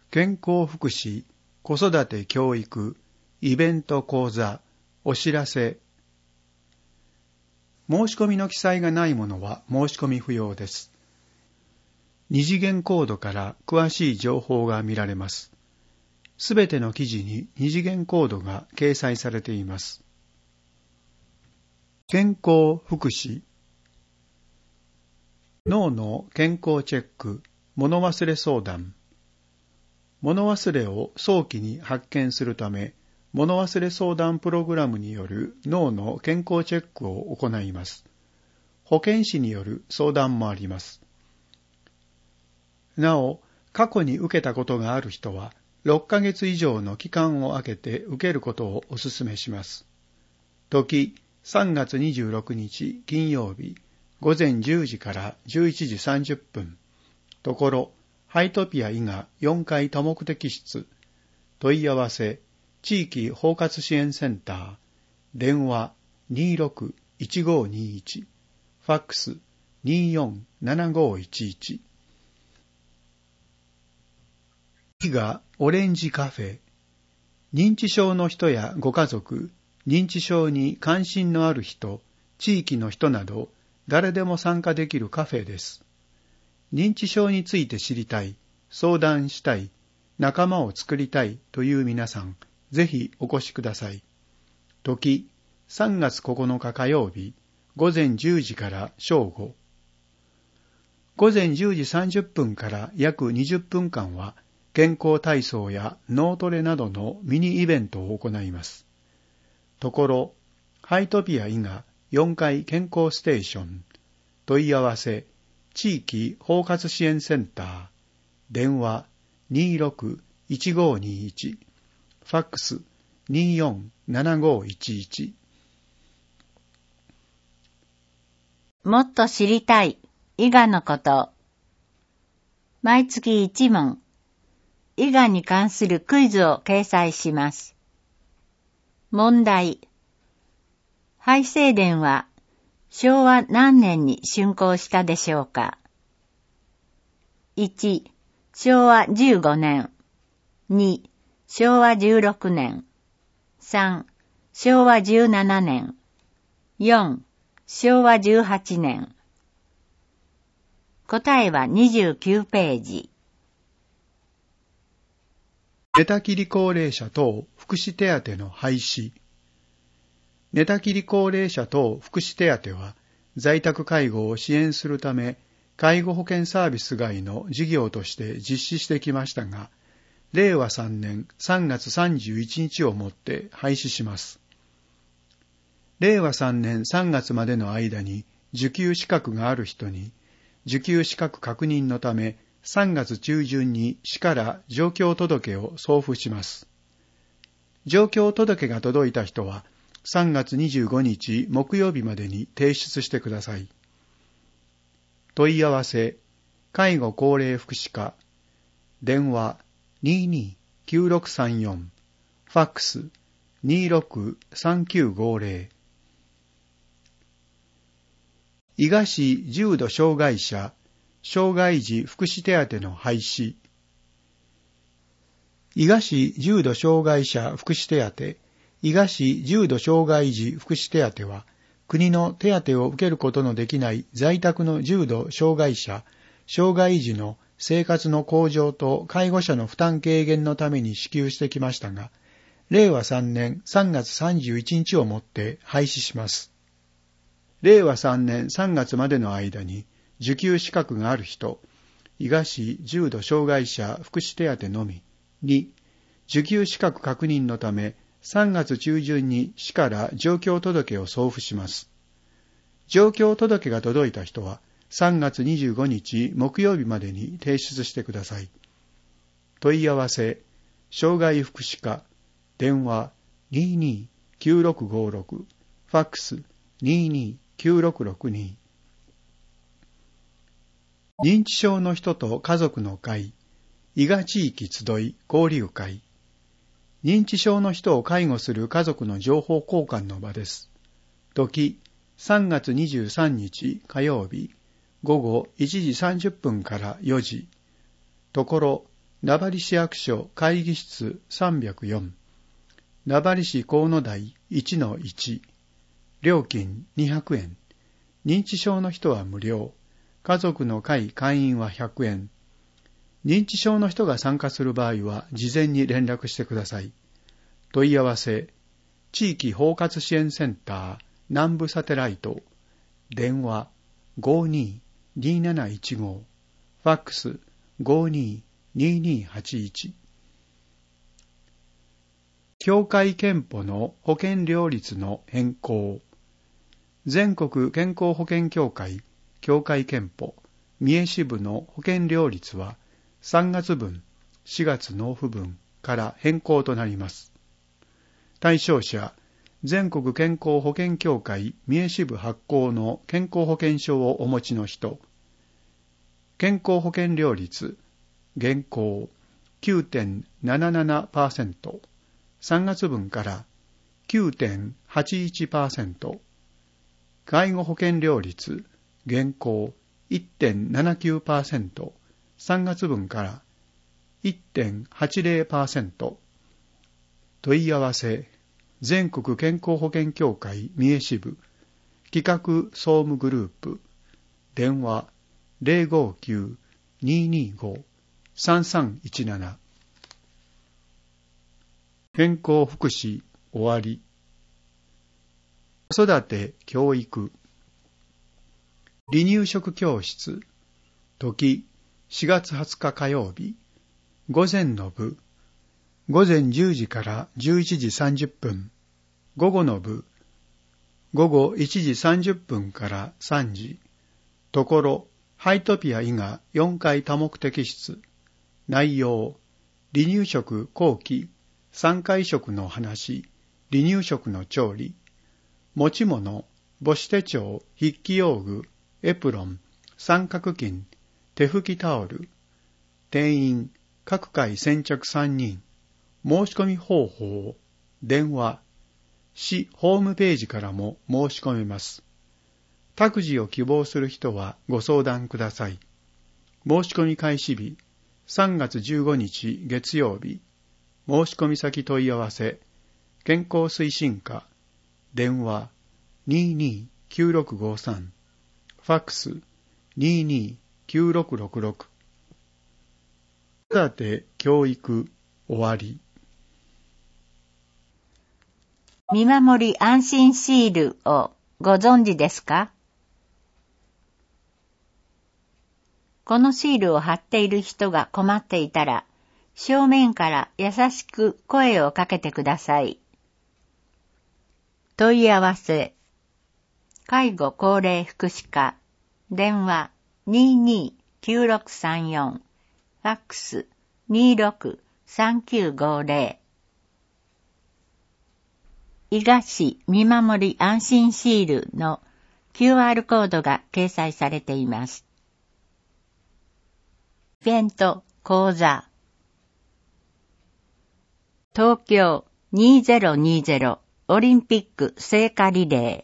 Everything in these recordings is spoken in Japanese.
健康福祉、子育て教育、イベント講座、お知らせ。申し込みの記載がないものは申し込み不要です。二次元コードから詳しい情報が見られます。すべての記事に二次元コードが掲載されています。健康福祉。脳の健康チェック、物忘れ相談。物忘れを早期に発見するため、物忘れ相談プログラムによる脳の健康チェックを行います。保健師による相談もあります。なお、過去に受けたことがある人は、6ヶ月以上の期間を空けて受けることをお勧めします。時、3月26日金曜日、午前10時から11時30分。ところ、ハイトピア伊賀4階多目的室。問い合わせ、地域包括支援センター。電話 26-1521。ファックス 24-7511。伊賀オレンジカフェ。認知症の人やご家族、認知症に関心のある人、地域の人など、誰でも参加できるカフェです。認知症について知りたい、相談したい、仲間を作りたいという皆さん、ぜひお越しください。時、3月9日火曜日、午前10時から正午。午前10時30分から約20分間は、健康体操や脳トレなどのミニイベントを行います。ところ、ハイトピア伊賀4階健康ステーション。問い合わせ、地域包括支援センター。電話 26-1521。ファックス 24-7511。 もっと知りたい伊賀のこと。毎月1問、伊賀に関するクイズを掲載します。問題。拝正殿は昭和何年に竣工したでしょうか。1、昭和15年。2、昭和16年。3、昭和17年。4、昭和18年。答えは29ページ。 寝たきり高齢者等福祉手当の廃止。寝たきり高齢者等福祉手当は、在宅介護を支援するため、介護保険サービス外の事業として実施してきましたが、令和3年3月31日をもって廃止します。令和3年3月までの間に受給資格がある人に、受給資格確認のため、3月中旬に市から状況届を送付します。状況届が届いた人は、3月25日木曜日までに提出してください。問い合わせ、介護高齢福祉課、電話 22-9634、ファックス 26-3950。伊賀市重度障害者、障害児福祉手当の廃止。伊賀市重度障害者福祉手当、伊賀市重度障害児福祉手当は、国の手当を受けることのできない在宅の重度障害者、障害児の生活の向上と介護者の負担軽減のために支給してきましたが、令和3年3月31日をもって廃止します。令和3年3月までの間に受給資格がある人、伊賀市重度障害者福祉手当のみに、受給資格確認のため、3月中旬に市から状況届を送付します。状況届が届いた人は、3月25日木曜日までに提出してください。問い合わせ、障害福祉課、電話 22-9656、ファックス 22-9662。認知症の人と家族の会、伊賀地域集い交流会。認知症の人を介護する家族の情報交換の場です。時、3月23日火曜日、午後1時30分から4時。ところ、 名張市役所会議室304、名張市河野台 1-1、料金200円、認知症の人は無料、家族の会会員は100円。認知症の人が参加する場合は事前に連絡してください。問い合わせ、地域包括支援センター南部サテライト、電話 52-2715、ファックス 52-2281。協会憲法の保険料率の変更。全国健康保険協会協会憲法三重支部の保険料率は3月分、4月納付分から変更となります。対象者、全国健康保険協会三重支部発行の健康保険証をお持ちの人。健康保険料率、現行 9.77%、3月分から 9.81%、介護保険料率、現行 1.79%、3月分から 1.80%。問い合わせ、全国健康保険協会三重支部、企画総務グループ、電話 059-225-3317。健康福祉終わり。子育て教育。離乳食教室。時、4月20日火曜日。午前の部。午前10時から11時30分。午後の部。午後1時30分から3時。ところ、ハイトピア伊賀4階多目的室。内容、離乳食後期、3回食の話、離乳食の調理、持ち物、母子手帳、筆記用具、エプロン、三角巾、手拭きタオル、定員、各回先着3人、申し込み方法、電話、市ホームページからも申し込めます。託児を希望する人はご相談ください。申し込み開始日、3月15日月曜日。申し込み先問い合わせ、健康推進課、電話 22-9653、ファックス 22-9666。子育て教育終わり。 見守り安心シールをご存知ですか？このシールを貼っている人が困っていたら、正面から優しく声をかけてください。問い合わせ、介護高齢福祉課、電話 22-9634、ファックス 26-3950。伊賀市見守り安心シールの QR コードが掲載されています。イベント講座。東京2020オリンピック聖火リレ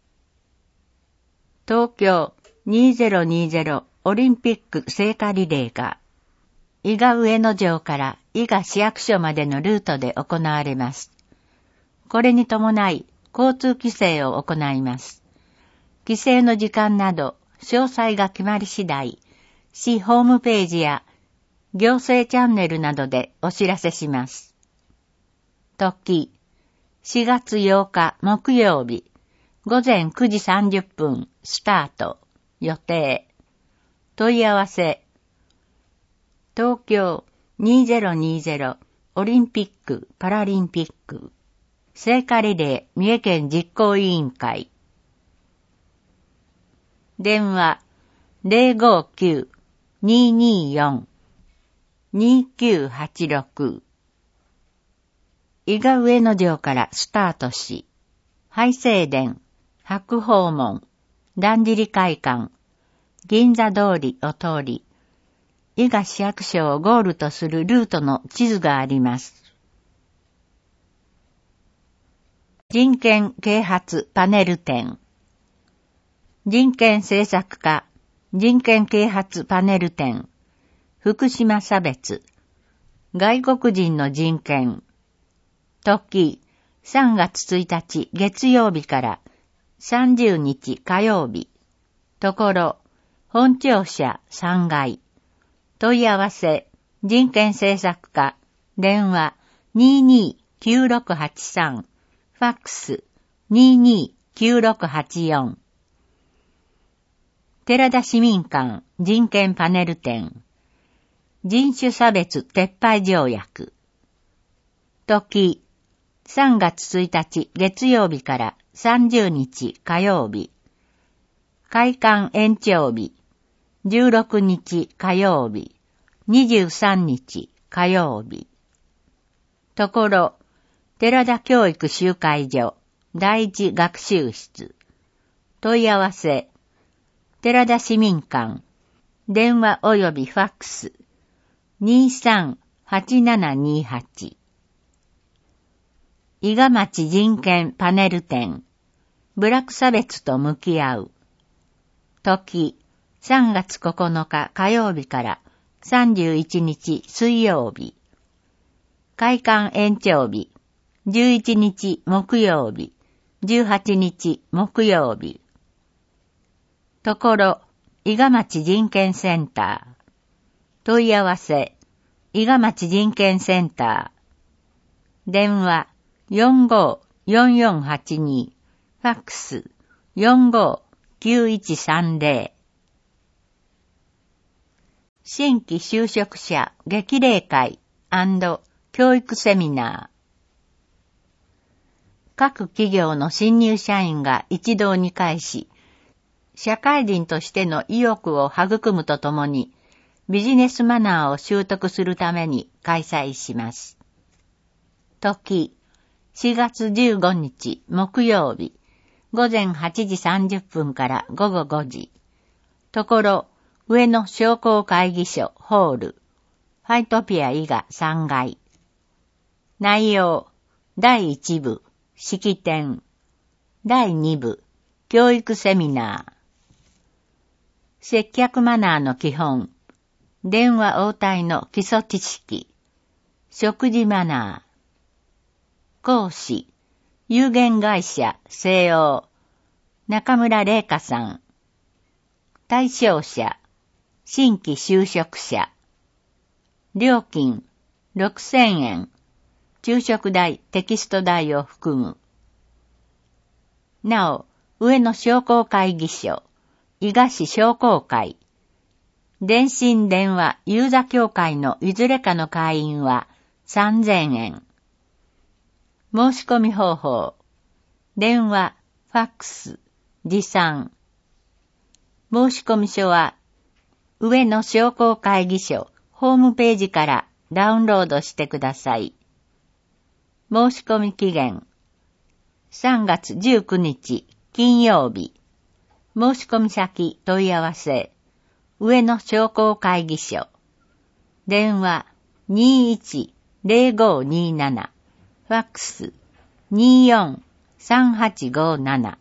ー。東京2020オリンピック聖火リレーが、伊賀上野城から伊賀市役所までのルートで行われます。これに伴い、交通規制を行います。規制の時間など、詳細が決まり次第、市ホームページや行政チャンネルなどでお知らせします。時、4月8日木曜日、午前9時30分スタート、予定。問い合わせ、東京2020オリンピック・パラリンピック聖火リレー三重県実行委員会。電話059-224-2986。伊賀上野城からスタートし、拝正殿、白鳳門、だんじり会館、銀座通りを通り、伊賀市役所をゴールとするルートの地図があります。人権啓発パネル展。人権政策課人権啓発パネル展。福島差別、 外国人の人権。時、3月1日月曜日から30日火曜日。ところ、本庁舎3階。問い合わせ、人権政策課、電話229683、ファックス229684。寺田市民館人権パネル展。人種差別撤廃条約。時、3月1日月曜日から30日火曜日。開館延長日。16日火曜日。23日火曜日。ところ、寺田教育集会所第一学習室。問い合わせ、寺田市民館、電話及びファックス、238728。伊賀町人権パネル展、部落差別と向き合う。時、3月9日火曜日から31日水曜日。開館延長日、11日木曜日、18日木曜日。ところ、伊賀町人権センター。問い合わせ、伊賀町人権センター。電話、454482、ファックス、459130。新規就職者激励会&教育セミナー。各企業の新入社員が一堂に会し、社会人としての意欲を育むとともに、ビジネスマナーを習得するために開催します。時、4月15日木曜日、午前8時30分から午後5時。ところ、上野商工会議所ホール、ファイトピア伊賀3階。内容、第1部、式典。第2部、教育セミナー。接客マナーの基本。電話応対の基礎知識。食事マナー。講師、有限会社西欧。中村玲香さん。対象者、新規就職者。料金、6000円。昼食代、テキスト代を含む。なお、上野商工会議所、伊賀市商工会、電信電話ユーザ協会のいずれかの会員は3000円。申し込み方法、電話、ファックス、持参。申し込み書は、上野商工会議所ホームページからダウンロードしてください。申し込み期限、3月19日金曜日。申し込み先問い合わせ、上野商工会議所。電話21-0527、ファックス24-3857。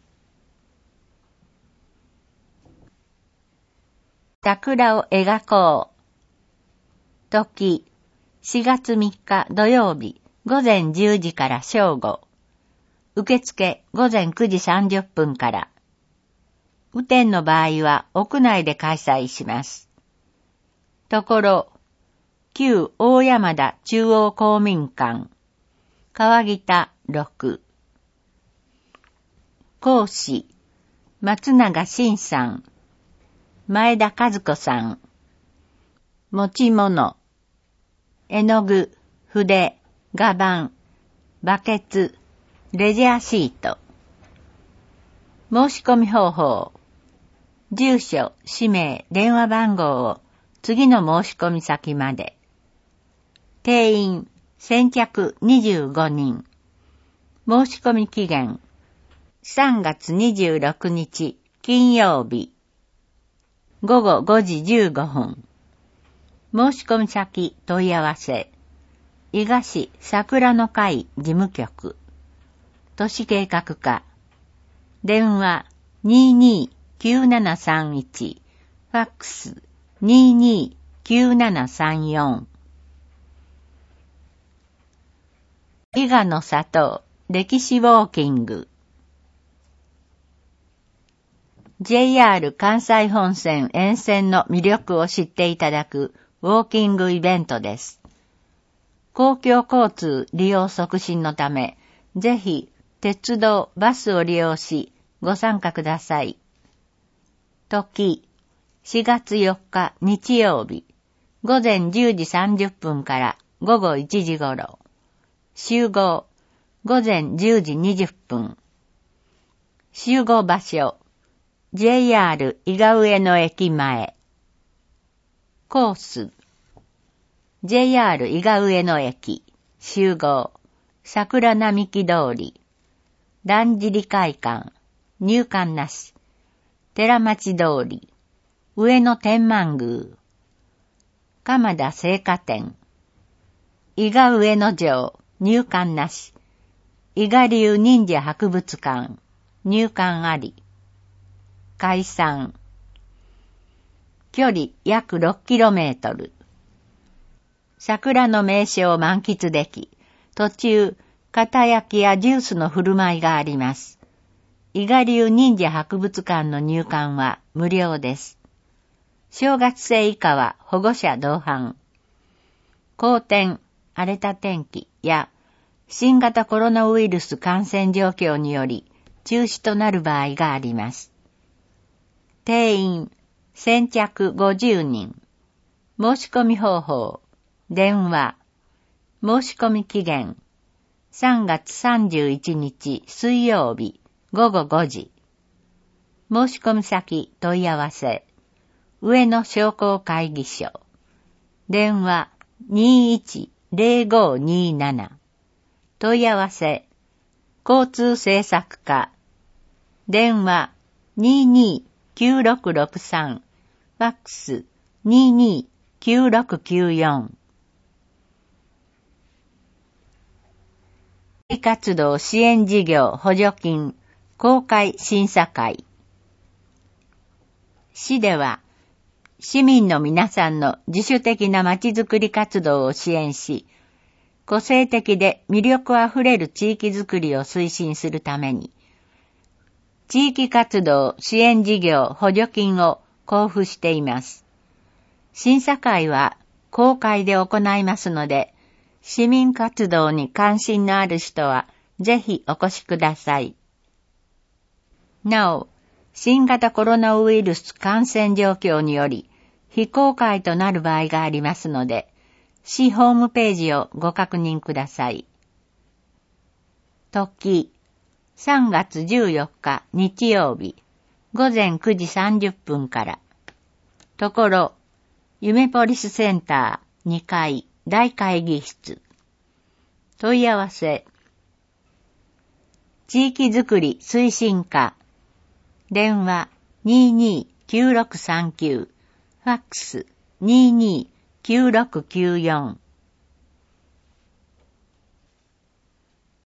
桜を描こう。時、4月3日土曜日、午前10時から正午。受付午前9時30分から。雨天の場合は屋内で開催します。ところ、旧大山田中央公民館。川北6。講師、松永晋さん。前田和子さん。持ち物、絵の具、筆、画板、バケツ、レジャーシート。申し込み方法、住所、氏名、電話番号を次の申し込み先まで。定員、先着25人。申し込み期限、3月26日金曜日。午後5時15分。申し込み先問い合わせ。伊賀市桜の会事務局。都市計画課。電話229731。ファックス229734。 伊賀の里歴史ウォーキング。JR 関西本線沿線の魅力を知っていただくウォーキングイベントです。公共交通利用促進のため、ぜひ鉄道、バスを利用しご参加ください。時、4月4日日曜日、午前10時30分から午後1時頃。集合、午前10時20分。集合場所、JR 伊賀上野駅前。コース、JR 伊賀上野駅、集合、桜並木通り、だんじり会館、入館なし、寺町通り、上野天満宮、鎌田青果店、伊賀上野城、入館なし、伊賀流忍者博物館、入館あり、解散。距離約 6km。桜の名所を満喫でき、途中、片焼きやジュースの振る舞いがあります。伊賀流忍者博物館の入館は無料です。小学生以下は保護者同伴。荒天、荒れた天気や新型コロナウイルス感染状況により中止となる場合があります。定員、先着50人。申し込み方法、電話。申し込み期限、3月31日水曜日午後5時。申し込み先問い合わせ、上野商工会議所。電話210527。問い合わせ、交通政策課。電話229663。ファックス229694。活動支援事業補助金公開審査会。市では市民の皆さんの自主的なまちづくり活動を支援し、個性的で魅力あふれる地域づくりを推進するために、地域活動支援事業補助金を交付しています。審査会は公開で行いますので、市民活動に関心のある人はぜひお越しください。なお、新型コロナウイルス感染状況により非公開となる場合がありますので、市ホームページをご確認ください。時、3月14日日曜日、午前9時30分から。ところ、夢ポリスセンター2階大会議室。問い合わせ、地域づくり推進課。電話229639。ファックス229694。